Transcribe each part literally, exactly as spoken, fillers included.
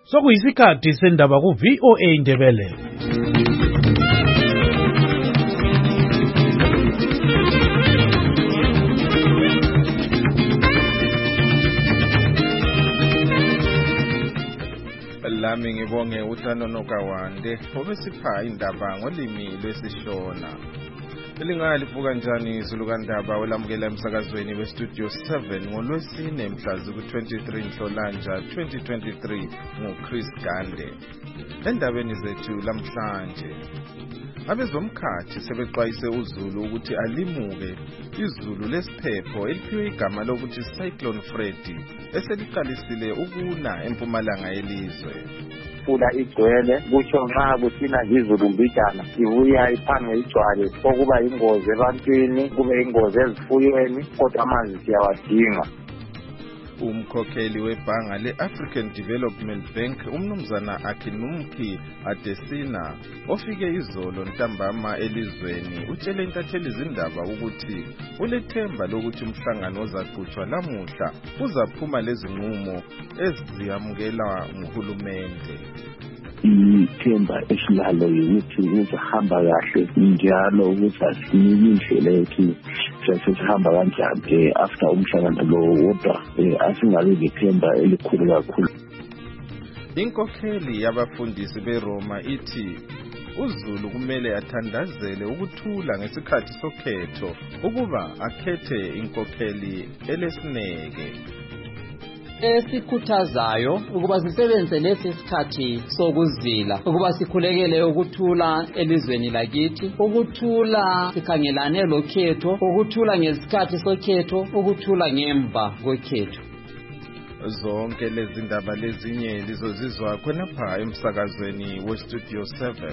Sokuyisikhathi sendaba ku V O A Indebele. Lami ngibonge uHlanono Kawande obesipha indaba ngolimi lwesiShona. Elingali kanjani izulu kandaba olamukela emsakazweni we Studio seven ngolwesine mhla ku-twenty-three Nhlolanja twenty twenty-three nguChris Gande. Endabeni zethu lamhlanje, abezomkhathi sebexwayise uZulu ukuthi alimuke izulu lesiphepho eliphiwe igama lokuthi Cyclone Freddy eseliqalisile ukuna empumalanga yelizwe. Fula igcwele kusho nxa kuthina izulu mbijana ibuya iphange igcwale okuba ingozi ebantwini kube ingozi ezifuyweni kodwa amanzi siyawadinga. Umkhokheli webhanga le-African Development Bank umnumzana Akinumki Adesina ofike izolo ntambama elizweni utshele intatheli izindaba ukuthi ulethemba lokuthi umhlangano ozaqhutshwa lamuhla uzaphuma lezinqumo eziyamukela nguhulumende. Ithemba esilalo ukuthi uzahamba kahle njalo ukuthi asinike indlela yethu sesihamba kanjani after umhlangano lo wodwa asingabe lethemba elikhulu kakhulu. Inkokheli yabafundisi beRoma ithi uZulu kumele athandazele ukuthula ngesikhathi sokhetho ukuba akhethe inkokheli elesineke esikhuthazayo ukuba sisebenze lesi sikhathi sokuzila ukuba sikhulekele ukuthula elizweni lakithi, ukuthula sikhangelane lokhetho, ukuthula ngesikhathi sokhetho, ukuthula ngemva kokhetho. Zonke lezi ndaba lezinye lizozizwa khonapha emsakazweni we Studio seven.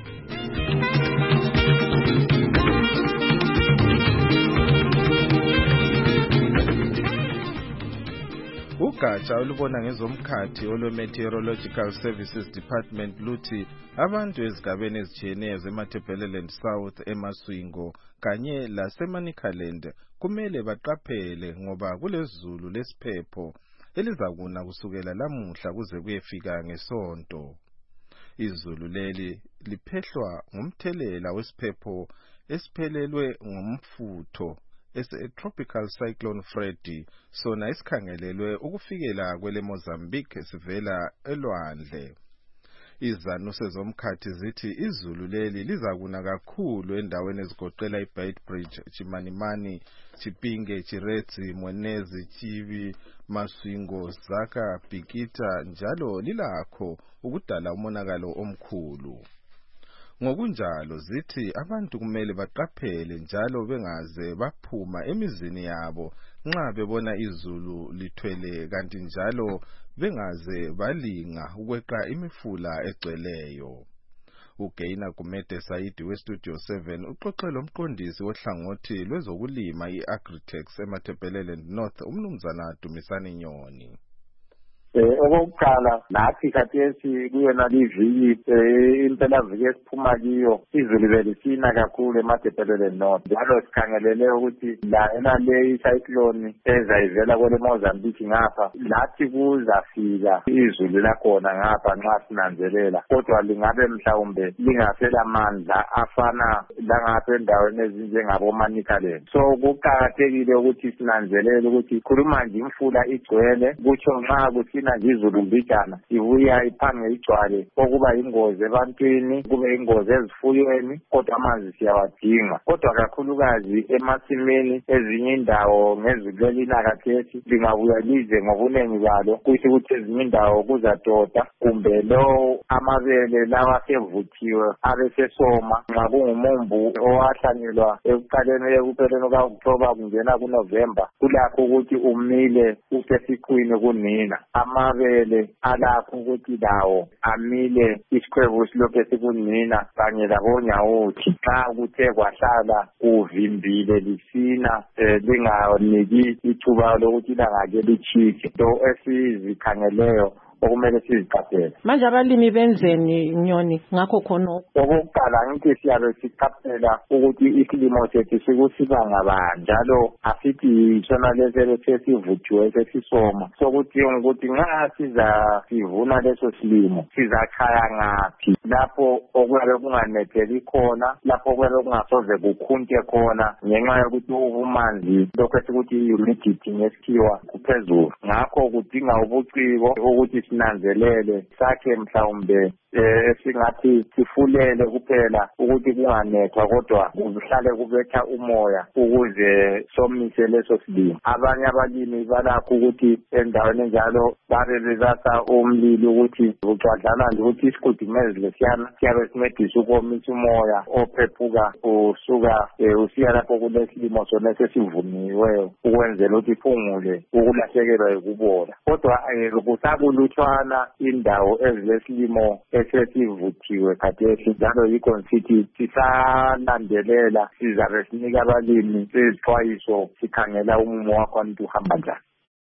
Ugatsha olubona ngezomkhathi olwe-Meteorological Services Department luthi abantu ezigabeni ezitshiyeneyo zeMatabeleland South, eMaswingo kanye laseManicaland kumele baqaphele ngoba kulezulu lesiphepho elizakuna kusukela lamuhla kuze kuyefika ngesonto. Izulu leli liphehlwa ngumthelela wesiphepho esiphelelwe ngumfutho ese-Tropical Cyclone Freddy sona isikhangelelwe ukufikela kwele Mozambique sivela elwandle. Izanuse zomkhathi zithi izulu leli lizakuna kakhulu endaweni ezigoqela iBeitbridge, Chimanimani, Chipinge, Chiretsi, Mwenezi, Chibi, Maswingo, Zaka, Bikita njalo lilakho ukudala umonakalo omkhulu. Ngokunjalo zithi abantu kumele baqaphele njalo bengaze baphuma emizini yabo nxa bebona izulu lithwele kanti njalo bengaze balinga ukweqa imifula egcweleyo. Ugaina Gumede Saidi we Studio seven uxoxela umqondisi wohlangothi lwezokulima i-Agritex eMatabeleland North umnumzana Dumisani Nyoni. Okokuqala nathi khathesi kuyona liviki impela viki esiphuma kiyo izulu belisina kakhulu eMatabeleland North njalo sikhangelele ukuthi la enale icyclone ezayivela kwele Mozambique ngapha lathi kuzafika izulu lakhona ngapha nxa sinanzelela kodwa lingabe mhlawumbe lingasela amandla afana langapha endaweni ezinjengabo Manicaland. So kuqakathekile ukuthi sinanzelele ukuthi khuluma nje imfula igcwele kutsho nxa kuthi izulu mbijana ibuya iphange igcwale okuba ingozi ebantwini kube ingozi ezifuyweni kodwa amanzi siyawadinga. Kodwa kakhulukazi emasimini ezinye indawo ngezulu lelinakathethi lingabuya lize ngobunengi balo kuthi ukuthi ezinye indawo kuzatota kumbe lo amabele lawa sevuthiwe abesesoma nxa kungumumbu owahlanyelwa ekuqaleni ekupheleni kuka-October kungena kuNovember kulakho ukuthi umile usesiqwini kunina. Amabele alapho ukuthi lawo amile isikhwebu silokhu sikunina kanye labonyawuthi xa kuthe kwahlala kuvimbile lisina linganiki ithuba lokuthi langake lichike. Lo esizikhangeleyo okumele siziqaphele. Manje abalimi benzeni Nyoni ngakho khona? Okokuqala ngithi siyabe siqaphela ukuthi isilimo sethu sikusiba ngabani njalo asithi sona lesi sesivuthiwe sesisoma sokuthi ukuthi nxa siza sivuna leso silimo sizachaya ngaphi lapho okuyabe kunganetheli khona lapho okuyabe kungasoze kukhunte khona ngenxa yokuthi ubumanzi lokho esikuthi humidity ngesikhiwa kuphezulu. Ngakho kudinga ubuciko ukuthi sinanzelele sakhe mhlawumbe esingathi sifulele kuphela ukuthi kunganethwa kodwa kuhlale kubetha umoya ukuze somise leso silimo. Abanye abalimi balakho ukuthi endaweni enjalo babe bezasa umlilo ukuthi ucwadlana nje ukuthi isigudimezi lesiyana siyabe sincedisa ukomisa umoya ophephuka usuka usiya lapho kulesilimo sona sesivuniweyo ukwenzela ukuthi iphungule ukulahlekelwa yikubola. Kodwa kusakulutshwana indawo ezilesilimo esesivuthiwe khathesi njalo yikho nsithi sisalandelela sizabe sinika abalimi izixwayiso sikhangela umumo wakhona uhamba njani.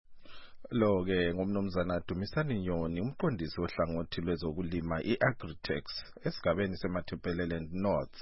Lo-ke ngumnumzana Dumisani Nyoni umqondisi ohlangothi lwezokulima i-Agritex esigabeni seMathipeleland North.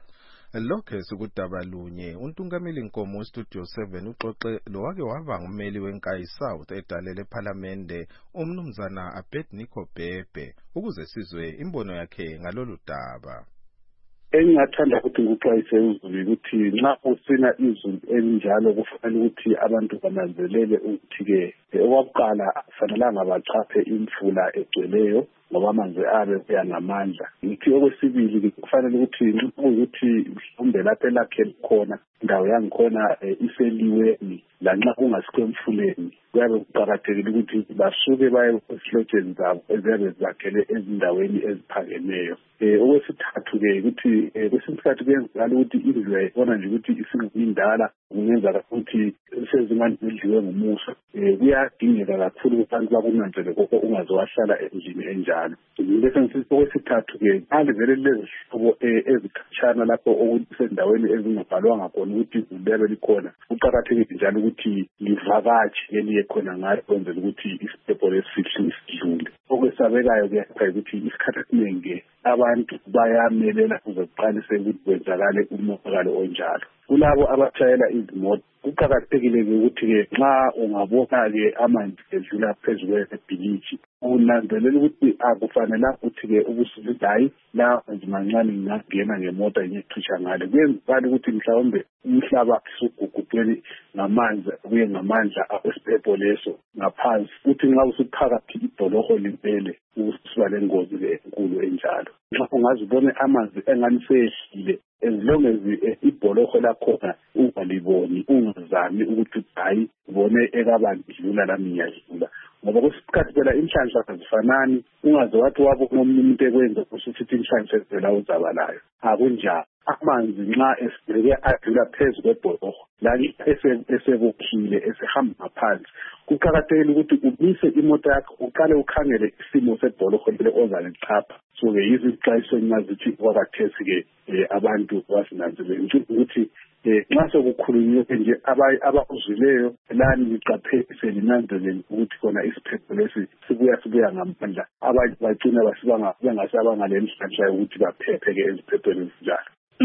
Lokho sikudaba lunye uNtungameli Nkomo weStudio seven uxoxe lo wake waba ngummeli wenkayi South edalele eParliamente umnumzana Abednego Bhebhe ukuze sizwe imbono yakhe ngalolu daba. Engingathanda ukuthi ngikuxwayise uzulu ukuthi nxa usina izulu elinjalo kufanele ukuthi abantu bananzelele ukuthi ke owakuqala kufanelanga bachaphe imfula egcweleyo ngoba amanzi abe kuya ngamandla. Ngithi okwesibili kufanele ukuthi nxa ukuthi mhlawumbe lapho elakhele khona indawo yangikhona iseliweni lanxa kungasikho emfuleni kuyabe kuqakathekile ukuthi basuke baye esihlotsheni zabo eziyabe zakhele ezindaweni eziphakemeyo. Okwesithathu-ke ukuthi kwesinye isikhathi kuyenzakala ukuthi indlu yayibona nje ukuthi isingindala kungenzeka ukuthi sezimane zidliwe ngumuso. Kuyadingeka kakhulu ukuthi abantu bakunanzele koko ungaze wahlala endlini enjalo. Bese ngithi okwesithathu-ke manje vele lezi hlobo ezikhatshana lapho okusendaweni ezingabhalwanga khona ukuthi liyabe likhona kuqakathekile njalo ukuthi livakatshe eliye khona ngayo kwenzela ukuthi isiphepho lesifihle sidlule. Okwesabekayo kuyapha ukuthi isikhathi esiningi abantu bayamelela kuze kuqalise ukuthi kwenzakale umonakalo onjalo. Kulabo abatshayela izimoto kuqakathekile ukuthi-ke nxa ungabona-ke amanzi edlula phezu kwebhiliji unanzelela ukuthi akufanelanga ukuthi-ke ubusuku hayi la manzi mancane ngingangena ngemota ngiyethutsha ngale. Kuyenzakala ukuthi mhlawumbe umhlaba usugugudlwe ngamanzi kuye ngamandla esiphepho leso ngaphansi ukuthi nxa usuphakathi ibholoho limpele usuba lengozi enkulu enjalo. Nxa ungazibona amanzi engani sehlile as long as ibholoho lakhona ungaliboni ungazami ukuthi hayi ubone ekabandlula lami ngiyadlula ngoba kwesikhathi phela inhlanhla azifanani ungaze wathi wabona umuntu ekwenza kusuthi inhlanhla phela uzabalayo akunjalo. Amanzi nxa esibheke adlula phezu kwebholoho la esebokhile esehamba ngaphansi kuqakathekile ukuthi umise imoto yakho uqale ukhangele isimo sebholoho lelo ozalichapha. So-ke izixwayiso engazithi kwakathesi-ke abantu basinanzelele ukuthi nxa sokukhulunywe nje abakuzwileyo lani liqaphelise linanzelele ukuthi khona isiphepho lesi sibuya sibuya ngamandla abanye bagcina basiba bengasabanga lenhlanhla yokuthi baphephe-ke eziphepheni ezinjalo.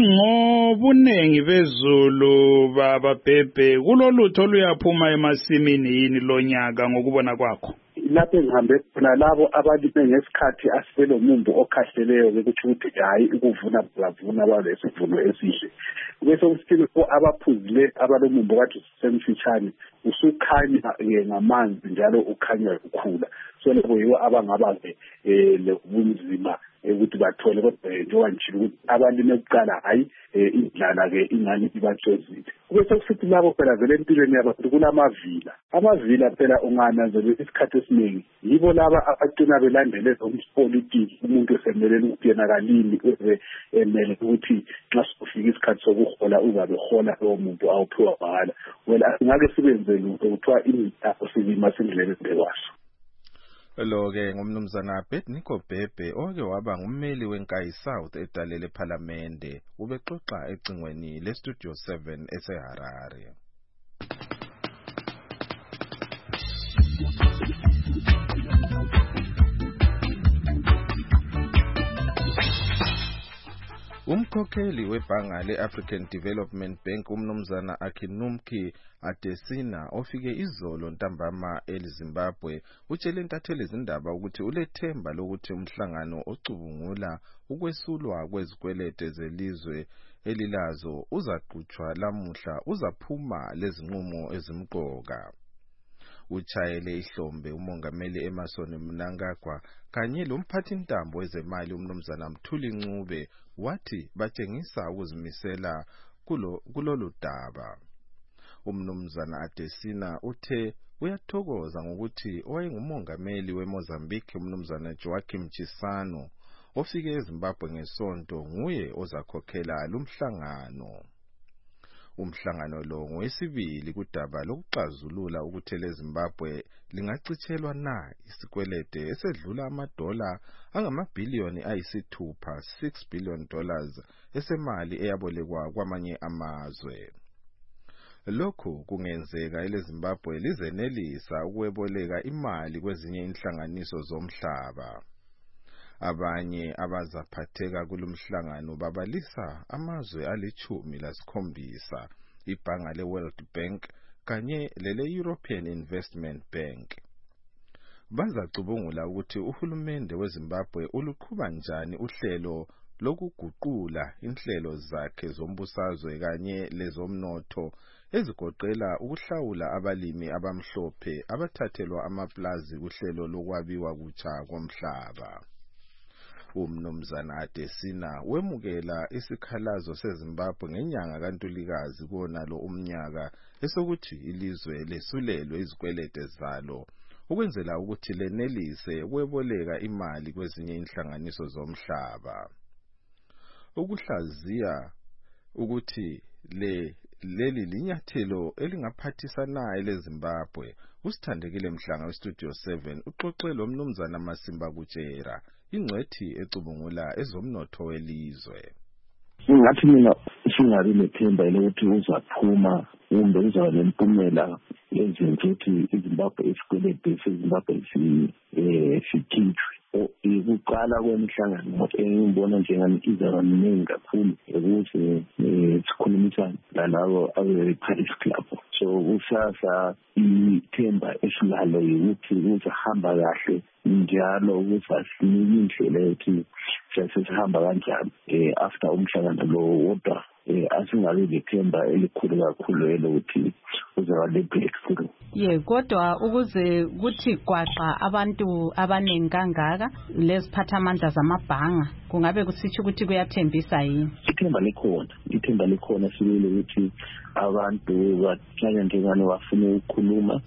Ngobunengi bezulu baba Bhebhe kulolutho oluyaphuma emasimini yini lonyaka ngokubona kwakho? Lapho ngihambe khona labo abalime ngesikhathi asibelo mumbu okhahleleyo ukuthi ukuthi hayi ukuvuna bavuna balesivuno esihle. Bese kusithini abaphuzile abalomumbu kathi semfitshane usukhanya ngamanzi njalo ukhanya ukukhula. So lebo yiwo abangaba lebunzima ukuthi bathole kodwa njengoba ngitshilo ukuthi abalime kuqala hayi indlala-ke ingani ibacozile. Kube sekusithi labo phela vele empilweni yabantu kulamavila. Amavila phela ungananzelela isikhathi esiningi yibo laba abagcina belandele umpolitiki umuntu esemelele ukuthi yena kalimi emele ukuthi nxa sokufika isikhathi sokuhola uzabe hola lowo muntu awuphiwa mahala. Wena ngake sibenze lutho kuthiwa imithapho silima sindlele bekwaso. Lo-ke ngumnumzana Abednego Bhebhe oke waba ngummeli wenkayi South edalele eParliamente ubexoxa ecingweni leStudio seven eseHarare. Umkhokheli webhanga le-African Development Bank umnumzana Akinumki Adesina ofike izolo ntambama eZimbabwe utshele intatheli izindaba ukuthi ulethemba lokuthi umhlangano ocubungula ukwesulwa kwezikwelete zelizwe elilazo uzaqhutshwa lamuhla uzaphuma lezinqumo ezimqoka. Uchayele ihlombe umongameli Emmerson Mnangagwa kanye lomphathintambo wezemali umnumzana Mthuli Ncube wathi batshengisa ukuzimisela kulo kulolu daba. Umnumzana Adesina uthe uyathokoza ngokuthi owayengumongameli weMozambique umnumzana Joaquim Chissano ofike eZimbabwe ngesonto nguye ozakhokhela lumhlangano. Umhlangano lo ngowesibili kudaba lokuxazulula ukuthi leZimbabwe lingachithelwa na isikwelede esedlula amadola angamabhiliyoni ayisithupha six billion dollars esemali eyabolekwa kwamanye amazwe. Lokhu kungenzeka eleZimbabwe lizenelisa ukweboleka imali kwezinye inhlanganiso zomhlaba. Abanye abazaphatheka kulumhlangano babalisa amazwe alichumi lasikhombisa, ibhanga le-World Bank kanye lele-European Investment Bank. Bazacubungula ukuthi uhulumende weZimbabwe uluqhuba njani uhlelo lokuguqula inhlelo zakhe zombusazwe kanye lezomnotho ezigoqela ukuhlawula abalimi abamhlophe abathathelwa amaplazi kuhlelo lokwabiwa kutsha komhlaba. Umnumzana Adesina wemukela isikhalazo seZimbabwe ngenyanga kaNtulikazi konalo umnyaka esokuthi ilizwe lesulelwe izikwelede zalo ukwenzela ukuthi lenelise ukweboleka imali kwezinye inhlanganiso zomhlaba. Ukuhlaziya ukuthi le leli linyathelo elingaphathisana eleZimbabwe usithandekile Mhlanga weStudio seven uxoxe lo mnumzana Masimba Kutshera ingcwethi ecubungula ezomnotho welizwe. Ngathi mina singabi lethemba lokuthi uzaphuma kumbe uzaba lempumela yezinto ukuthi iZimbabwe isikwelede seZimbabwe si eh sikhitshwe. Ukuqala kwemihlangano engibona njengani izaba miningi kakhulu ukuthi sikhulumisane nalabo abe-Paris Club. So usasa ithemba esilalo ukuthi uzahamba kahle njalo ukuthi asinike indlela yokuthi sesihamba kanjani after umhlangano lo wodwa asingabi lethemba elikhulu kakhulu elokuthi uzaba le-breakthrough. Ye kodwa ukuze kuthi gwaqa abantu abaningi kangaka leziphathamandla zamabhanga kungabe kusitsho ukuthi kuyathembisa yini? Ithemba likhona, ithemba likhona sibile ukuthi abantu bahlala njengani bafuna ukukhuluma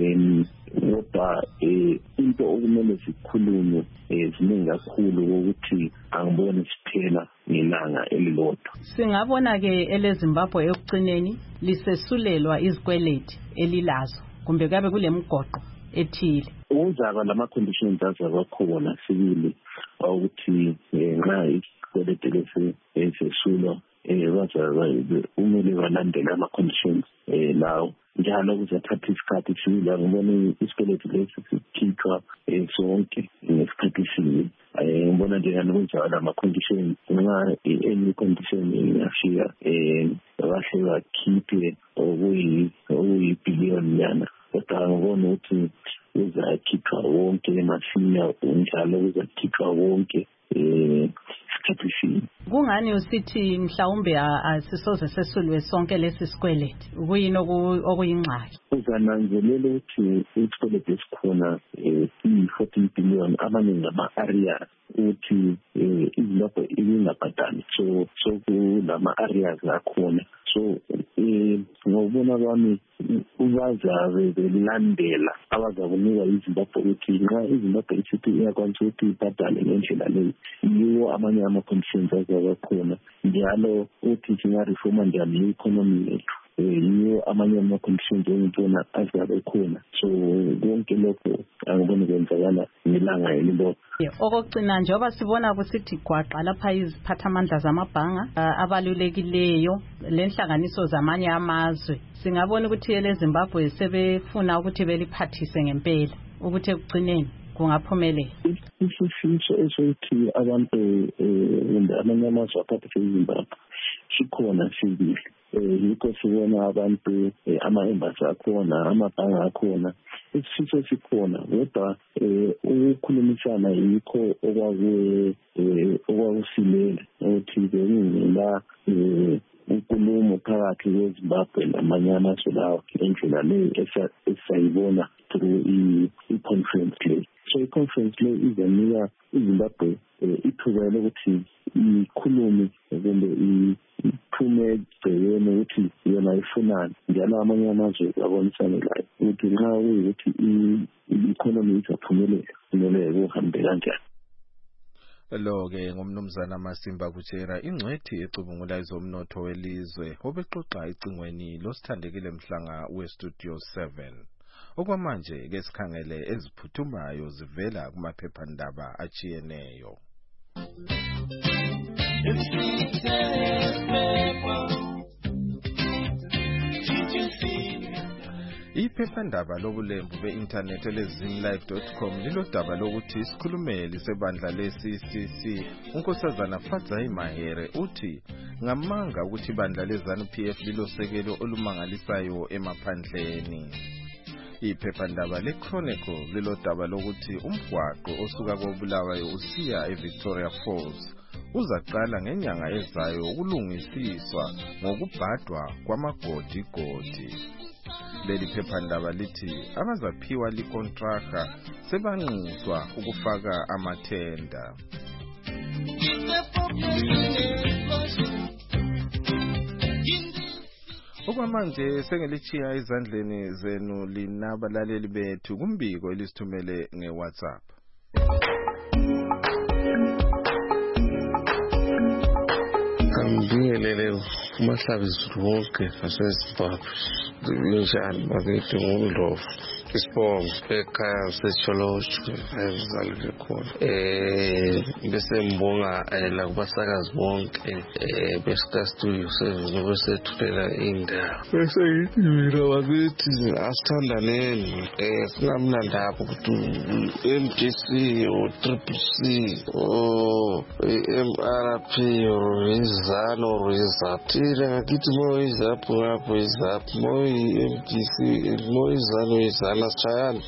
kodwa into okumele sikhulume ziningi kakhulu ukuthi angiboni siphela ngelanga elilodwa. Singabona ke eleZimbabwe ekugcineni lisesulelwa izikweleti elilazo kumbe kabe kulemgoqo ethile. Uzaba lama conditions azaba khona sibili ukuthi nxa isikweleti lesi esesulwa bazabe umele balandela ama conditions lawo njalo kuzathatha isikhathi sibili. Ngibona isikweleti lesi sikhitshwa sonke ngesikhathi sinye. Ngibona njengani kuzaba lama conditions nxa any condition ingafika bahle bakhiphe okuyi okuyibhiliyoni yana kodwa ngibona ukuthi uzakhitshwa wonke masinya njalo uzakhitshwa wonke isikhathi sinye. Kungani usithi mhlawumbe asisoze sesulwe sonke lesi sikweleti ukuyini okuyingxaki? Uzananzelela ukuthi isikweleti esikhona i-fourteen billion abaningi ngama-areas ukuthi iZimbabwe ibingabhadali so so kulama areas akhona. So ngokubona kwami ubazabe belandela abazakunika iZimbabwe ukuthi nxa iZimbabwe isithi iyakwanisa ukuthi ibhadale ngendlela leyo yiwo amanye ama-conditions azaba khona njalo ukuthi singareforma njani i-economy yethu yiwo amanye ama-conditions engibona azabe khona. So konke lokho angiboni kwenzakala ngelanga elilodwa. Okugcina njengoba sibona kusithi gwaqa lapha iziphathamandla zamabhanga abalulekileyo lenhlanganiso zamanye amazwe singabona ukuthi eleZimbabwe sebefuna ukuthi beliphathise ngempela ukuthi ekugcineni kungaphumelela. Isifiso esokuthi abantu kumbe amanye amazwe aphathe iZimbabwe sikhona sibili. Yikho sibona abantu ama-embassy akhona, amabhanga akhona. Isifiso sikhona kodwa ukukhulumisana yikho okwakuwe okwakusilela ukuthi bekungela unkulumo phakathi kweZimbabwe namanye amazwe lawo ngendlela leyo esayibona through i-conference le. So i-conference le izanika iZimbabwe ithuba lokuthi ikhulume kumbe iphume egcekeni ukuthi yona ifunani njalo amanye amazwe abonisane layo ukuthi nxa kuyukuthi i-economy izaphumelela kumele kuhambe kanjani. Lo-ke ngumnumzana Masimba Butshera, ingcwethi ecubungula ezomnotho welizwe obexoxa ecingweni losithandekile mhlanga we-Studio seven. Okwamanje ke sikhangele eziphuthumayo zivela kumaphephandaba achiyeneyo. Iphephandaba lobulembu be-internet elezimlive dot com lilodaba lokuthi isikhulumeli sebandla le-C C C unkosazana Fadzai Mahere uthi ngamanga ukuthi ibandla le-ZANU-P F lilosekelo olumangalisayo emaphandleni. Iphephandaba le-Chronicle lilodaba lokuthi umgwaqo osuka koBulawayo usiya eVictoria Falls uzaqala ngenyanga ezayo ukulungisiswa ngokubhadwa kwamagodi-godi. Leli phephandaba lithi abazaphiwa likontraka sebanxuswa ukufaka amathenda. Okwamanje sengelichiya ezandleni zenu linabalaleli bethu kumbiko elisithumele ngeWhatsApp. Ngibingelele kumahlabiso wonke aseZimbabwe. Njani bakithi ngumdlovu isibongo ekhaya sesitsholotsho ezalwe khona. Eh bese ngibonga la kubasakazi bonke eh besika studio service nokusethulela indawo. Bese yithi mina bakithi asithandaneni eh singamlandapho ukuthi M D C o Triple C o M R P o izano o izatira ngakithi mo izapo ngapo izapo mo M D C mo izano izana chayana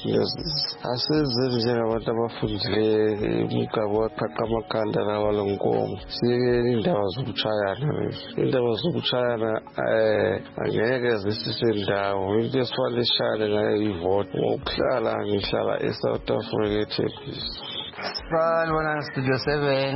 asenze njengabantu abafundileyo umgabo waqhaqa amakhanda lawa lonkomo sike indawo zokuchayana indawo zokuchayana eh angeke zisisendawo into esifaleshane ngayo ivote ngokuhlala ngihlala eSouth Africa eThekwini. Salibona Studio seven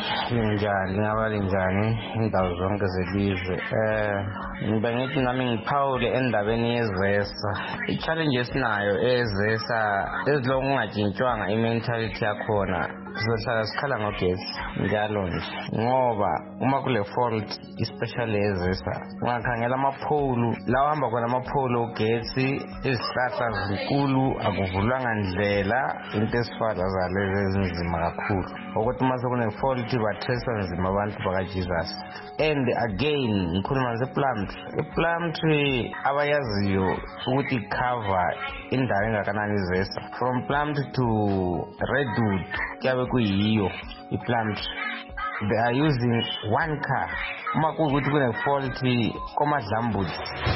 njani ngabali njani indawo zonke zelizwe eh ngibe ngithi nami ngiphawule endabeni yezesa i-challenge esinayo ezesa ezilonga ungajintshwanga i-mentality yakhona sizohlala sikhala ngogesi njalo nje ngoba uma kule fault especially ezesa ungakhangela amapholu lawo hamba khona amapholu ogesi izihlahla zinkulu akuvulwanga ndlela into esifala zalezi ezinzima kakhulu ukuthi uma sekune fault bathesa nzima abantu bakaJesus. And again ngikhuluma ngePlumtree. iPlumtree abayaziyo ukuthi cover indawo engakanani izesa from Plumtree to Redwood kuyabe kuyiyo iPlumtree. They are using one car uma kuwukuthi kune fault komadlambuzi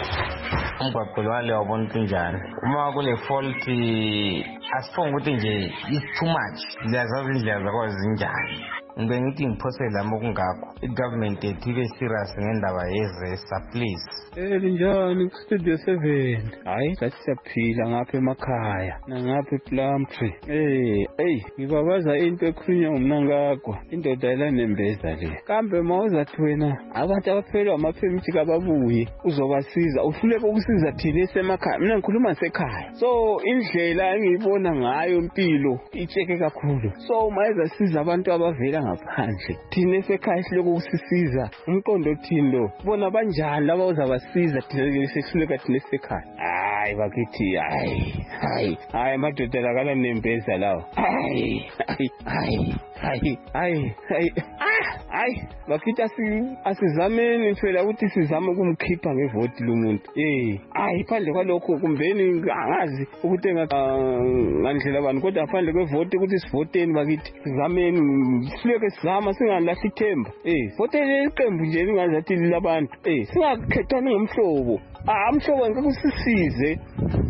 umgwaqo wale wabona njani uma kule fault asifonga ukuthi nje is too much ziyazazi indlela zakho zinjani. Ngibe ngithi ngiphosela mokungakho igovernment ethu ibe serious ngendaba yezesa please. Eh njani Studio seven hayi sathi siyaphila ngapha emakhaya nangapha ePlumtree. Eh hey ngibabaza into ekhulunywa ngumnankakho indoda elanembeza le kambe mawuzathi wena abantu abaphelwa amaphemithi kababuye uzobasiza uhluleke ukusiza thina esemakhaya. Mina ngikhuluma sekhaya so indlela engiyibona ngayo impilo icheke kakhulu so mayezasiza abantu abavela ngaphandle thina esekhaya siloko kusisiza umqondo othini lo bona banjani laba uzabasiza thina sehluleka thina esekhaya. Hayi bakithi hayi hayi hayi madoda lakala nembeza lawo hayi hayi hayi hayi hayi hayi hayi bakithi asizameni phela ukuthi sizame ukumkhipha ngevoti lomuntu eh hayi phandle kwalokho kumbeni angazi ukuthi ngandlela bani kodwa phandle kwevoti ukuthi sivoteni bakithi sizameni sileke sizama singalahli ithemba eh voteni iqembu nje lingazathi labantu eh singakhethani ngomhlobo ah mhlobo ngeke kusisize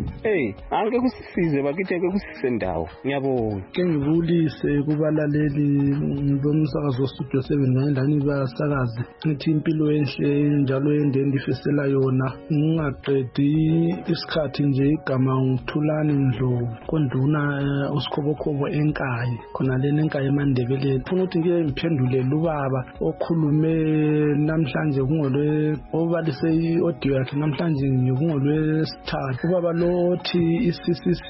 eh angeke kusisize bakithi ngeke kusise ndawo ngiyabonga ke ngibulise kubalaleli bomsakazo Studio seven ngendani basakazi ngithi impilo enhle njalo endeni ndifisela yona ngingaqedi isikhathi nje igama ngithulani Ndlovu konduna usikhobokobo enkayi khona lena enkayi eMandebeleni ufuna ukuthi ngike ngiphendule lubaba okhulume namhlanje kungolwe obalise iaudio yakhe namhlanje ngikungolwesithathu ubaba lothi i-C C C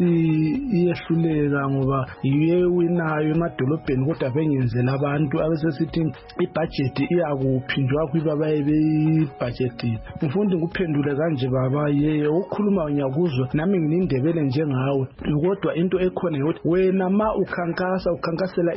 iyehluleka ngoba yiye winayo emadolobheni kodwa bengenzela abantu abesesithi ibudget iyakuphindwa kwibaba ebebudget mfundi nguphendule kanje baba yeye ukukhuluma nyakuzwe nami nginindebele njengawe kodwa into ekhona ukuthi wena ma ukhankasa ukhankasela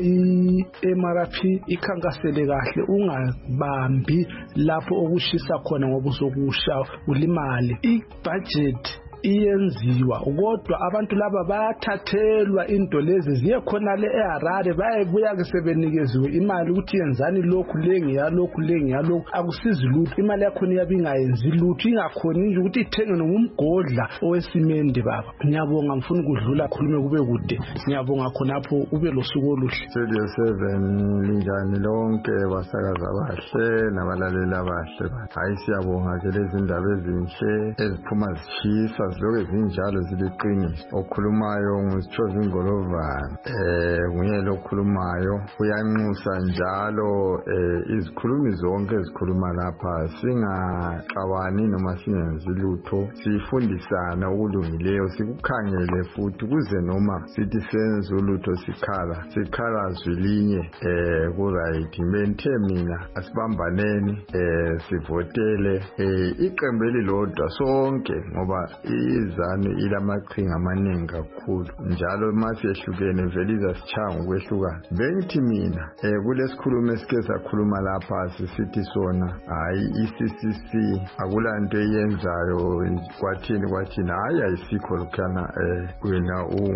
i-M R P ikhankasele kahle ungabambi lapho okushisa khona ngoba usokusha ulimali i-budget iyenziwa kodwa abantu laba bayathathelwa into lezi ziye khona le eHarare bayebuya ke sebenikeziwe imali ukuthi yenzani lokhu lengi yalokhu lengi yalokhu akusizi lutho imali yakho iyabingayenzi lutho ingakhona nje ukuthi ithenge nomgodla owesimende baba ngiyabonga ngifuna ukudlula khulume kube kude ngiyabonga khonapho ube losuku oluhle Studio seven linjani lonke basakaza abahle nabalaleli abahle hayi siyabonga ke lezi indaba ezinhle eziphuma zishisa ziloke zinjalo ziliqiniso okhulumayo ngusithoza Ngolovana eh nguye lokhulumayo uyanxusa njalo eh izikhulumi zonke ezikhuluma lapha singaxabani noma singenzi lutho sifundisana ukulungileyo sikukhangele futhi kuze noma sithi senze ulutho sikhala sikhala zwilinye eh ku right menthe mina asibambaneni eh sivotele eh iqembu elilodwa sonke ngoba izanu ilamaqhinga amaningi kakhulu njalo mase ehlukene vele izasichanga ukwehlukana bengithi mina eh kulesikhulumo esike sakhuluma lapha sisithi sona hayi i-C C C akulanto eyenzayo kwathini kwathini hayi ayisikho lokhana eh wena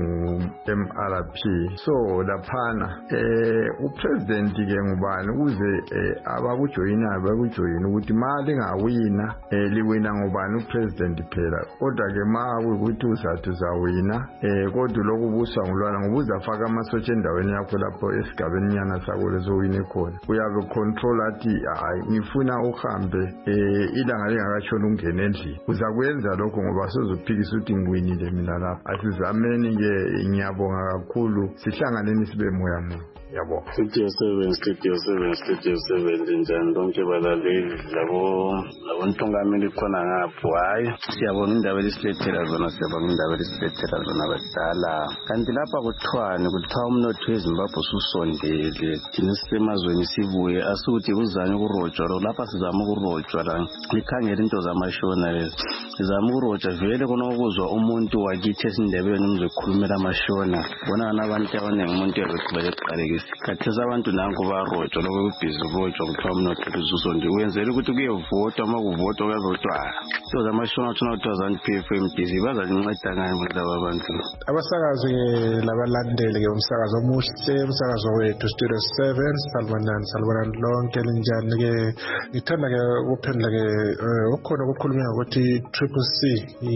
u-M R P so laphana eh upresident ke ngubani ukuze abakujoyina bakujoyina ukuthi mali ngawina eh liwina ngubani upresident phela kodwa ke ma ukuthi uzathi uzawina eh kodwa lokubusa ngulwana ngobuza faka amasotsha endaweni yakho lapho esigabeni yana sakho lezowine khona uyabe control athi hayi ngifuna uhambe eh ilanga lingakashona ungene endlini uzakwenza lokho ngoba sozophikisa ukuthi ngiwinile mina lapha asizameni ke ngiyabonga kakhulu sihlanganeni sibe moya moya yabo Studio seven Studio seven Studio seven linjani lonke balaleli labo labontongameli khona ngapho hayi siyabona indaba elisilethela zona siyabona indaba elisilethela zona abadala kanti lapha kuthiwani kuthiwa umnotho weZimbabwe ususondele thina sisemazweni sibuye asukuthi kuzanye ukurojwa lo lapha sizama ukurojwa la likhangela into zamashona lezi sizama ukurojwa vele kona ukuzwa umuntu wakithi esindebeni umzokhulumela amashona bona nabantu abaningi umuntu ezoqhubeka eqalekisa khathesi abantu nanku barojwa lokho kubhizi kurojwa kuthiwa umnotho ususondele wenzela ukuthi kuyevotwa uma kuvotwa kuyavotwana into zamashona thina kuthiwa zanu P F M D C bazanceda ngani laba abantu abasakazi labalandeli ke umsakazo omuhle umsakazo wethu Studio seven salwanani salwanani lonke linjani ke ngithanda ke ukuphendula ke ukhona ukukhuluma ukuthi Triple C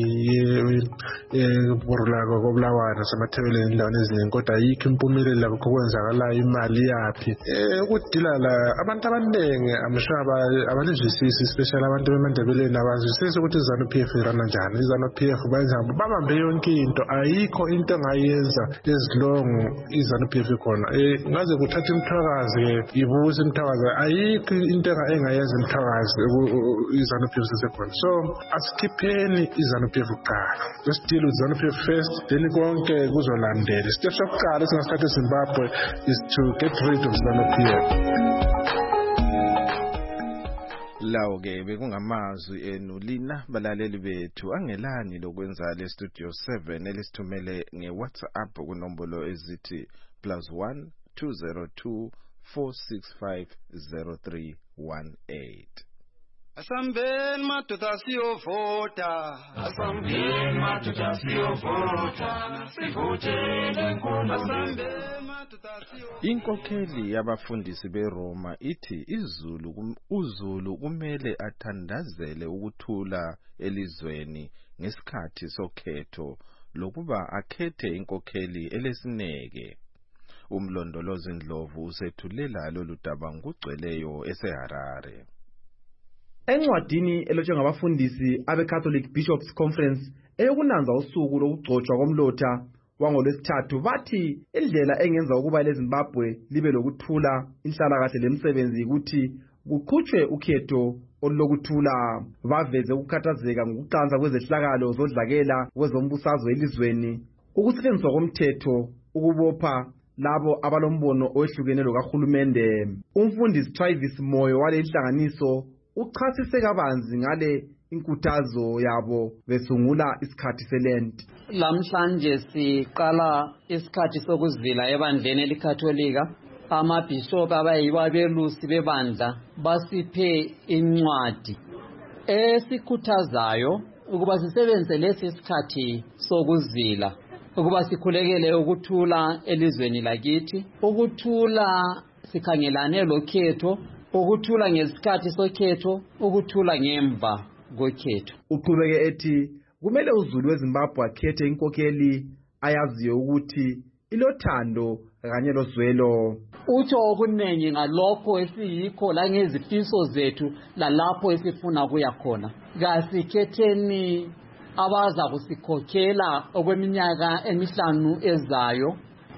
iborula kokubulawana semathebeleni endaweni eziningi kodwa ayikho impumelelo lapho kwenzakala imali yaphi eh ukudila la abantu abaningi amshaba abanizwisisi especially abantu beMandebeleni abazwisisi ukuthi izanu P F irana njani izanu P F bayenza babambe yonke into ayikho into engayenza ezilongo izanu P F khona eh ngaze kuthatha imthwakazi ke ibuze imthwakazi ayikho into engayenza imthwakazi izanu P F sekhona so asikhipheni izanu P F kuqala let's deal with izanu P F first then konke kuzolandela step sokuqala singasikhathi eZimbabwe is to get rid of izanu P F. Lawo ke bekungamazwi enu lina balaleli bethu angelani lokwenza le Studio seven elisithumele ngeWhatsApp kunombolo ezithi plus one two zero two four six five zero three one eight. Asambeni madoda siyovota, asambeni madoda siyovota, sivotele inkulu. Asambeni madoda siyovota. Inkokheli yabafundisi beRoma ithi izulu kum, uzulu kumele athandazele ukuthula elizweni ngesikhathi sokhetho lokuba akhethe inkokheli elesineke. Umlondolozi Ndlovu usethulela lolu daba ngugcweleyo eseHarare. Encwadini elotshwe ngabafundisi abe-Catholic Bishops Conference eyokunanza usuku lokugcotshwa komlotha wangolwesithathu bathi indlela engenza ukuba leZimbabwe libe lokuthula inhlalakahle lemisebenzi ukuthi kuqhutshwe ukhetho olulokuthula. Baveze ukukhathazeka ngokuqansa kwezehlakalo zodlakela kwezombusazwe elizweni, ukusetshenziswa komthetho, ukubopha labo abalombono owehlukene lokahulumende. Umfundisi Travis Moyo wale inhlanganiso uchasise kabanzi ngale inkuthazo yabo besungula isikhathi selent. Lamhlanje siqala isikhathi sokuzila ebandleni elikatholika. Amabhishop abayibo abelusi bebandla basiphe incwadi esikhuthazayo ukuba sisebenze lesi sikhathi sokuzila, ukuba sikhulekele ukuthula elizweni lakithi, ukuthula sikhangelane lokhetho, ukuthula ngesikhathi sokhetho, ukuthula ngemva kokhetho. Uqhubeke ethi kumele uzulu weZimbabwe akhethe inkokheli ayaziyo ukuthi ilothando kanye lozwelo. Utsho okuningi ngalokho esiyikho la ngezifiso zethu lalapho esifuna kuya khona. Kasikhetheni abaza kusikhokhela okweminyaka emihlanu ezayo,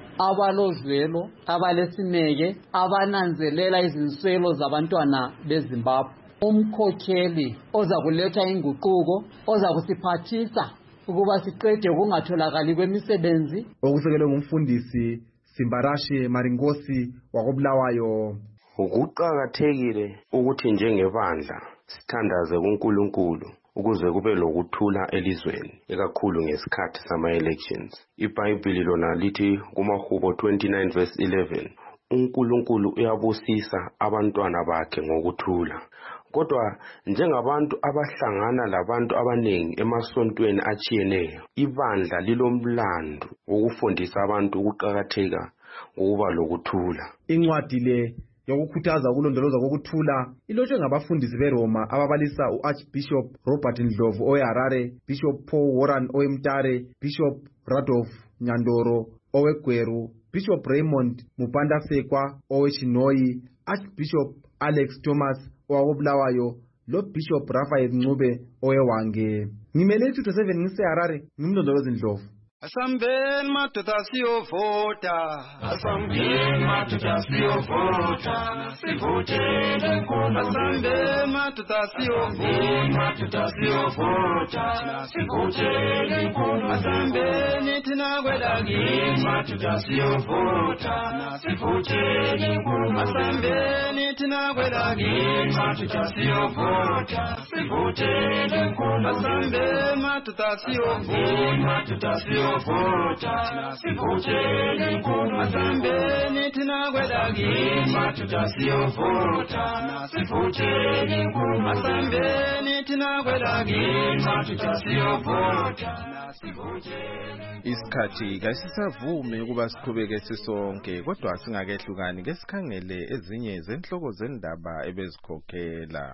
abalozwelo, abalesineke, abananzelela izinswelo zabantwana beZimbabwe. Umkhokheli oza kuletha inguquko, oza kusiphathisa ukuba siqede ukungatholakali kwemisebenzi. Okusekelwe ngumfundisi Simbarashi Maringosi wakobulawayo. Ukuqakathekile ukuthi njengebandla sithandaze kuNkulunkulu ukuze kube lokuthula elizweni, ekakhulu ngesikhathi sama-elections. IBhayibhili lona lithi kumaHubo twenty-nine verse eleven, uNkulunkulu uyabusisa abantwana bakhe ngokuthula. Kodwa njengabantu abahlangana labantu abanengi emasontweni atshiyeneyo, ibandla lilomlando wokufundisa abantu ukuqakatheka ngokuba lokuthula. Incwadi le yokukhuthaza ukulondoloza kokuthula ilotshwe ngabafundisi beRoma ababalisa uArchbishop Robert Ndlovu oweHarare, Bishop Paul Warren oweMtare, Bishop Radolf Nyandoro oweGweru, Bishop Raymond Mupandasekwa owechinoyi, Archbishop Alex Thomas owakobulawayo, lo Bishop Raphael Ncube oweWange. Ngimele isitho seven ngiseHarare, ngimlondolozi Ndlovu. Asambeni madoda siyovota, asambeni madoda siyovota, sivotele inkulu. Asambeni madoda siyovota, madoda siyovota, sivotele inkulu. Asambeni thina kwelakini, madoda siyovota, sivotele inkulu. Asambeni thina kwelakini, madoda siyovota, sivotele inkulu. Asambeni madoda siyovota, madoda siyovota. Vota, sivotele inkulu. Asambeni thina kwelakini, madoda siyovota, sivotele inkulu. Asambeni thina kwelakini, madoda siyovota, sivotele. Isikhathi kasisavumi ukuba siqhubeke sisonke, kodwa singakehlukani ke sikhangele ezinye zenhloko zendaba ebezikhokhela.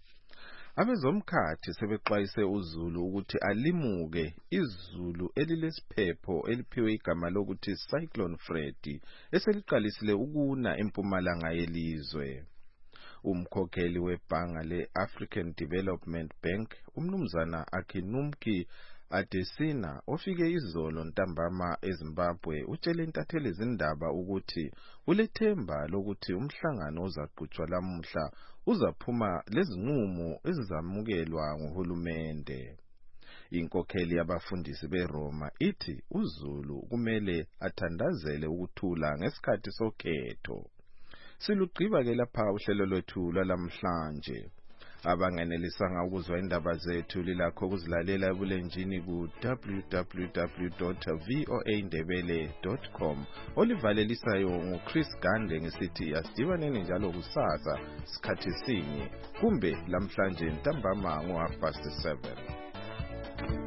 Abezomkhathi sebexwayise uZulu ukuthi alimuke izulu elilesiphepho eliphiwe igama lokuthi Cyclone Freddy eseliqalisile ukuna empumalanga yelizwe. Umkhokheli webhanga le-African Development Bank, umnumzana Akinumki Adesina, ofike izolo ntambama eZimbabwe, utshele intatheli zindaba ukuthi ulethemba lokuthi umhlangano ozaqhutshwa lamuhla uzaphuma lezinqumo ezizamukelwa nguhulumende. Inkokheli yabafundisi beRoma ithi uZulu kumele athandazele ukuthula ngesikhathi sokhetho. Silugqiba ke lapha uhlelo lwethu lwalamhlanje. abangenelisanga ukuzwa indaba zethu lilakho ukuzilalela ebulenjini ku w w w dot voa ndebele dot com. Olivalelisayo nguChris Gande ngesithi asidibaneni njalo kusasa sikhathi sinye kumbe lamhlanje ntambama ngo half past seven.